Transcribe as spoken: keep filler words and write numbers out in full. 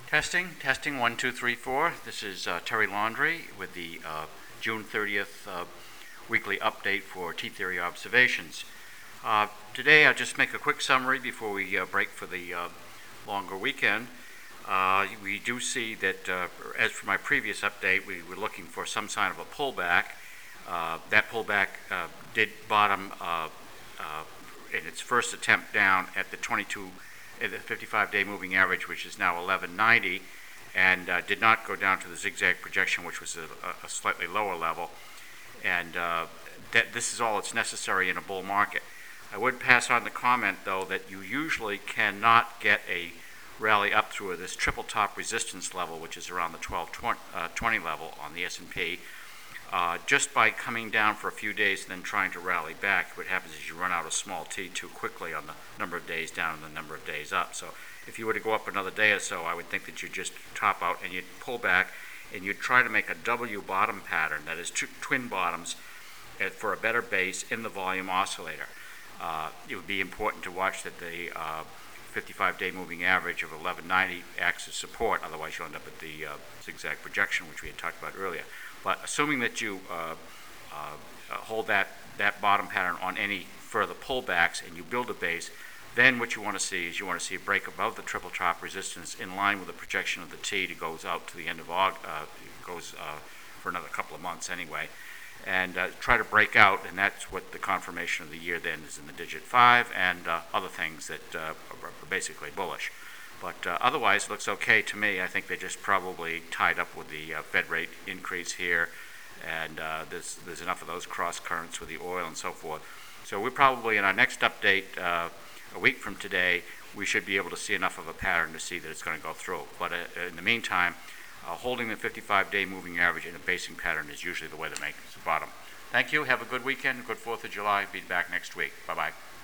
Testing, testing, one, two, three, four. This is uh, Terry Laundrie with the uh, June thirtieth uh, weekly update for T-Theory observations. Uh, today I'll just make a quick summary before we uh, break for the uh, longer weekend. Uh, we do see that, uh, as for my previous update, we were looking for some sign of a pullback. Uh, that pullback uh, did bottom uh, uh, in its first attempt down at the twenty-two the fifty-five day moving average, which is now eleven ninety, and uh, did not go down to the zigzag projection, which was a, a slightly lower level. And uh, that this is all that's necessary in a bull market. I would pass on the comment, though, that you usually cannot get a rally up through this triple top resistance level, which is around the twelve twenty level on the S and P, uh, just by coming down for a few days and then trying to rally back. What happens is you run out of small t too quickly on the number of days down and the number of days up. So if you were to go up another day or so, I would think that you'd just top out and you'd pull back and you'd try to make a W bottom pattern, that is two twin bottoms, uh, for a better base in the volume oscillator. Uh, it would be important to watch that the uh, fifty-five day moving average of eleven ninety acts as support, otherwise you'll end up at the uh, zigzag projection, which we had talked about earlier. But assuming that you uh, uh, hold that, that bottom pattern on any further pullbacks and you build a base, then what you want to see is you want to see a break above the triple top resistance in line with the projection of the T that goes out to the end of August, uh, goes uh, for another couple of months anyway, and uh, try to break out, and that's what the confirmation of the year then is in the digit five and uh, other things that uh, are basically bullish. But uh, otherwise, it looks okay to me. I think they just probably tied up with the uh, Fed rate increase here, and uh, there's, there's enough of those cross currents with the oil and so forth. So we're probably, in our next update, uh, a week from today, we should be able to see enough of a pattern to see that it's going to go through. But uh, in the meantime, uh, holding the fifty-five day moving average in a basing pattern is usually the way to make the bottom. Thank you. Have a good weekend. Good fourth of July. Be back next week. Bye-bye.